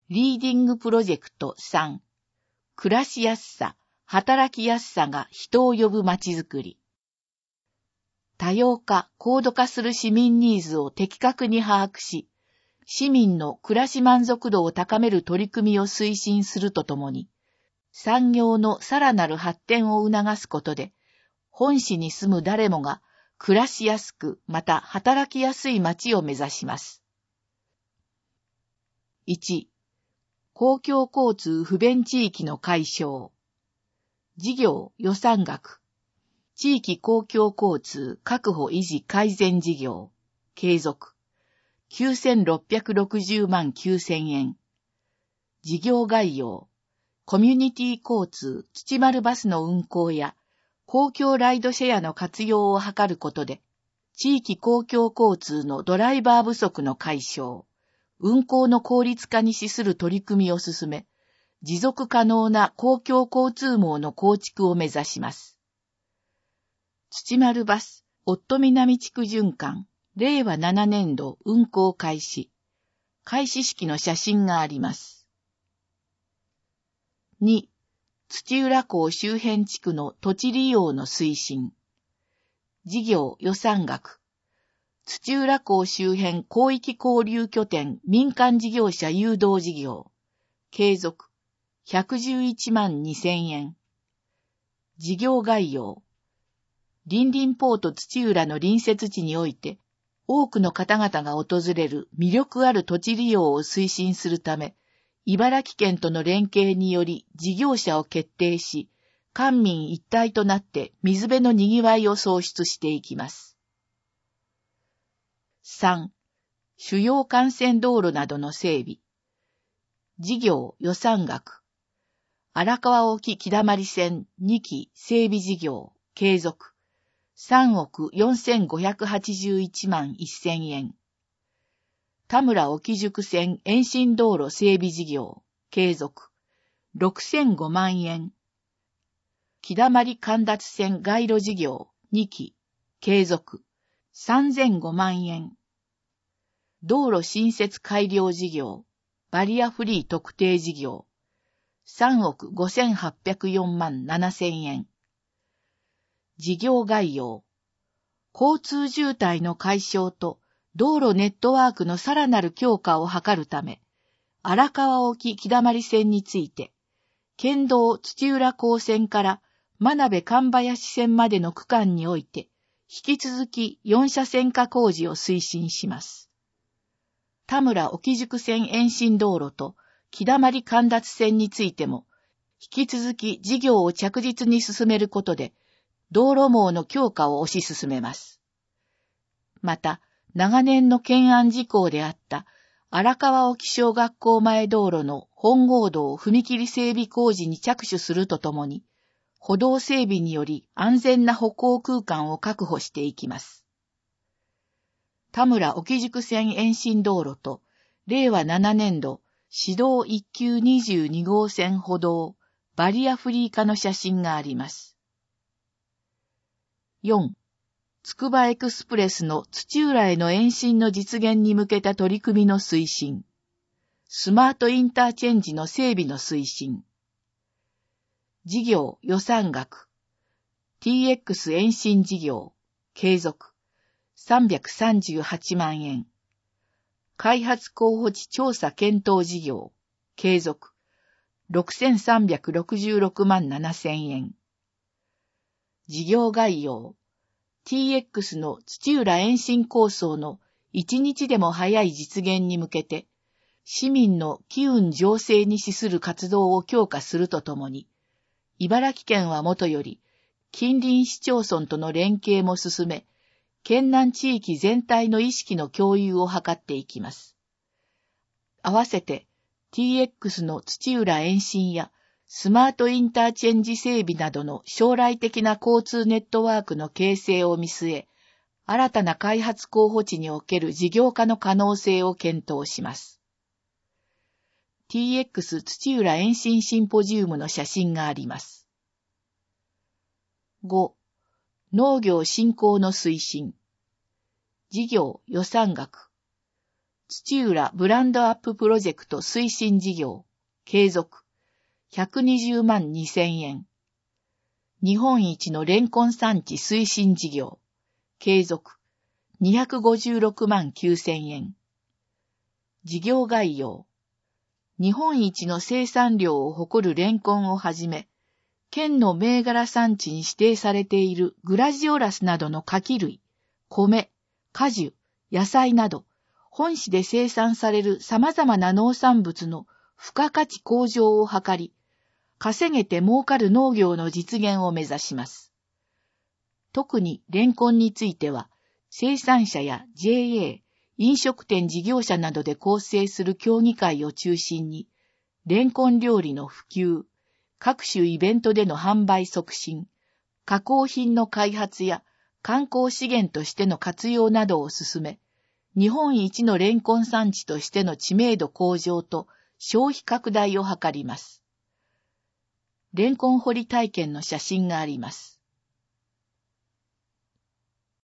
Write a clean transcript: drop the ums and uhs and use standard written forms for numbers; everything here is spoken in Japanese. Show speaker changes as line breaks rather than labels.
リーディングプロジェクト3、暮らしやすさ、働きやすさが人を呼ぶまちづくり。多様化、高度化する市民ニーズを的確に把握し、市民の暮らし満足度を高める取り組みを推進するとともに、産業のさらなる発展を促すことで、本市に住む誰もが暮らしやすく、また働きやすい街を目指します。1、公共交通不便地域の解消。事業予算額。地域公共交通確保維持改善事業。継続。9660万9000円。事業概要。コミュニティ交通土丸バスの運行や公共ライドシェアの活用を図ることで、地域公共交通のドライバー不足の解消、運行の効率化に資する取り組みを進め、持続可能な公共交通網の構築を目指します。土丸バス、夫南地区循環、令和7年度運行開始。開始式の写真があります。2、土浦港周辺地区の土地利用の推進。事業予算額。土浦港周辺広域交流拠点民間事業者誘導事業。継続。111万2000円。事業概要。リンリンポート土浦の隣接地において、多くの方々が訪れる魅力ある土地利用を推進するため、茨城県との連携により事業者を決定し、官民一体となって水辺の賑わいを創出していきます。3、主要幹線道路などの整備。事業予算額。荒川沖木溜線2期整備事業継続。3億4581万1000円。田村沖宿線延伸道路整備事業継続。6005万円。木溜神立線街路事業2期継続。3005万円。道路新設改良事業バリアフリー特定事業3億5804万7000円。事業概要。交通渋滞の解消と道路ネットワークのさらなる強化を図るため、荒川沖木溜線について、県道土浦港線から真鍋神林線までの区間において、引き続き4車線化工事を推進します。田村沖宿線延伸道路と木溜神立線についても、引き続き事業を着実に進めることで、道路網の強化を推し進めます。また、長年の懸案事項であった荒川沖小学校前道路の本郷道踏切整備工事に着手するとともに、歩道整備により安全な歩行空間を確保していきます。田村沖宿線延伸道路と令和7年度市道1級22号線歩道バリアフリー化の写真があります。4. つくばエクスプレスの土浦への延伸の実現に向けた取り組みの推進。スマートインターチェンジの整備の推進。事業予算額。TX 延伸事業。継続。338万円。開発候補地調査検討事業。継続。6366万7000円。事業概要。TX の土浦延伸構想の一日でも早い実現に向けて、市民の機運醸成に資する活動を強化するとともに、茨城県はもとより、近隣市町村との連携も進め、県南地域全体の意識の共有を図っていきます。合わせて、TX の土浦延伸や、スマートインターチェンジ整備などの将来的な交通ネットワークの形成を見据え、新たな開発候補地における事業化の可能性を検討します。TX 土浦延伸シンポジウムの写真があります。5. 農業振興の推進。事業予算額。 土浦ブランドアッププロジェクト推進事業、継続、120万2000円。日本一のレンコン産地推進事業、継続、256万9000円。事業概要。日本一の生産量を誇るレンコンをはじめ、県の銘柄産地に指定されているグラジオラスなどの果樹類、米、果樹、野菜など、本市で生産される様々な農産物の付加価値向上を図り、稼げて儲かる農業の実現を目指します。特にレンコンについては、生産者や JA、飲食店事業者などで構成する協議会を中心に、レンコン料理の普及、各種イベントでの販売促進、加工品の開発や観光資源としての活用などを進め、日本一のレンコン産地としての知名度向上と消費拡大を図ります。レンコン掘り体験の写真があります。